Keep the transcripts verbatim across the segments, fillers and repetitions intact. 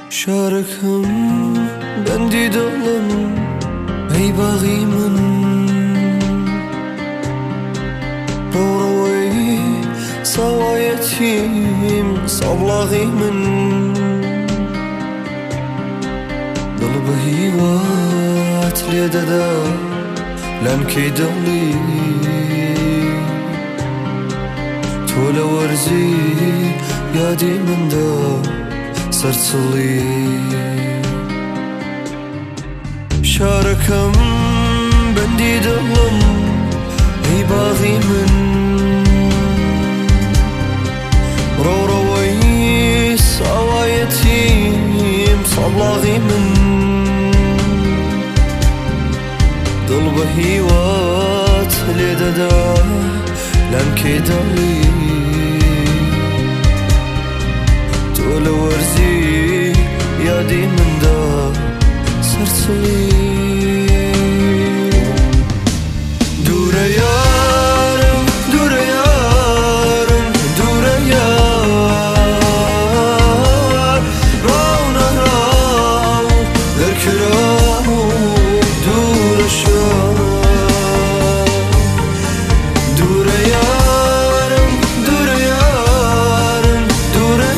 شاركم بندي دڵم ئەی باغی من ڕۆڕەوەی ساوایەتیم سابڵاغی من دڵ بە هیوات لێ دەدا لەنکەی دڵی تۆ لە وەرزی یادی مندا سەرچڵی شارەکەم بەندی دڵم ئەی باغی من ڕۆڕەوەی ساوایەتیم سابڵاغی من دڵ بە هیوات لێ دەدا لەنکەی دڵی تۆ لە وەرزی یادی مندا سەرچڵی دوورە یارم دوورە یارم دوورە یار ڕاو نەڕاو دەرکراو دوورە شار دوورە یارم دوورە یارم دوورە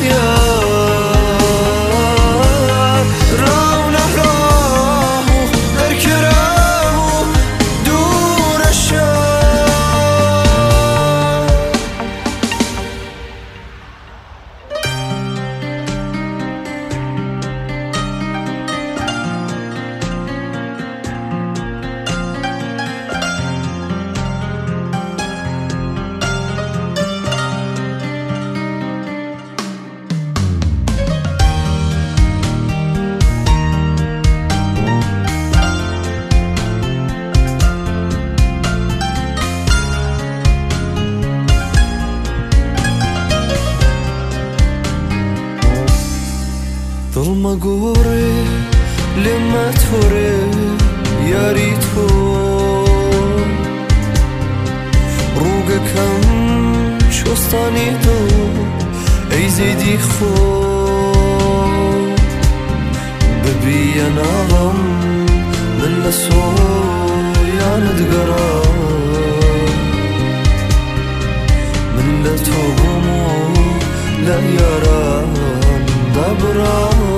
یار ڕاو نەڕاو دەرکراو دوورە شار دڵمە گۆڕێ لێمە تۆرێ یاری تۆ ڕووگەکەم شۆستانی تۆ ئەی زەیدی خۆ ببیە ناڵم من لە سۆیانت گەڕا من لە تۆ بووم و لە یاران دابڕا